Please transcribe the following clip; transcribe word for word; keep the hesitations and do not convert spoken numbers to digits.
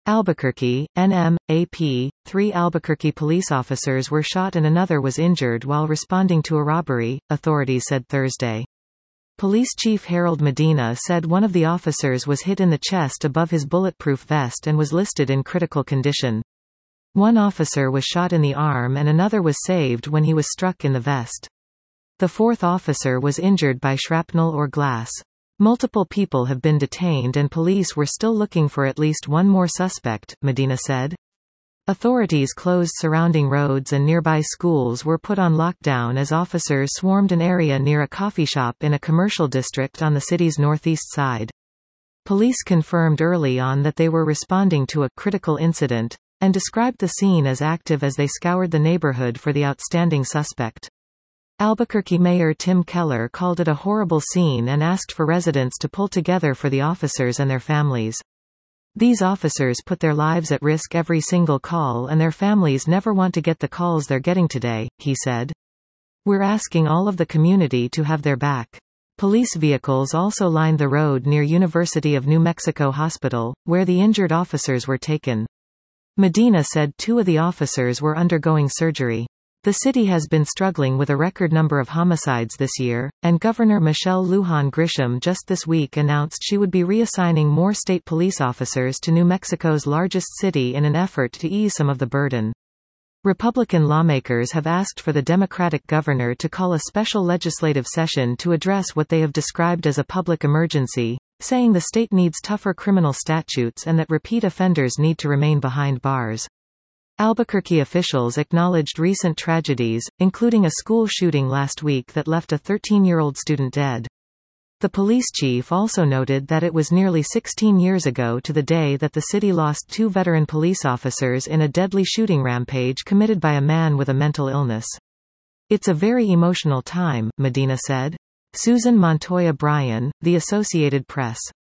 Albuquerque, N M, A P, three Albuquerque police officers were shot and another was injured while responding to a robbery, authorities said Thursday. Police Chief Harold Medina said one of the officers was hit in the chest above his bulletproof vest and was listed in critical condition. One officer was shot in the arm and another was saved when he was struck in the vest. The fourth officer was injured by shrapnel or glass. Multiple people have been detained and police were still looking for at least one more suspect, Medina said. Authorities closed surrounding roads and nearby schools were put on lockdown as officers swarmed an area near a coffee shop in a commercial district on the city's northeast side. Police confirmed early on that they were responding to a critical incident, and described the scene as active as they scoured the neighborhood for the outstanding suspect. Albuquerque Mayor Tim Keller called it a horrible scene and asked for residents to pull together for the officers and their families. These officers put their lives at risk every single call and their families never want to get the calls they're getting today, he said. We're asking all of the community to have their back. Police vehicles also lined the road near University of New Mexico Hospital, where the injured officers were taken. Medina said two of the officers were undergoing surgery. The city has been struggling with a record number of homicides this year, and Governor Michelle Lujan Grisham just this week announced she would be reassigning more state police officers to New Mexico's largest city in an effort to ease some of the burden. Republican lawmakers have asked for the Democratic governor to call a special legislative session to address what they have described as a public emergency, saying the state needs tougher criminal statutes and that repeat offenders need to remain behind bars. Albuquerque officials acknowledged recent tragedies, including a school shooting last week that left a thirteen-year-old student dead. The police chief also noted that it was nearly sixteen years ago to the day that the city lost two veteran police officers in a deadly shooting rampage committed by a man with a mental illness. It's a very emotional time, Medina said. Susan Montoya Bryan, The Associated Press.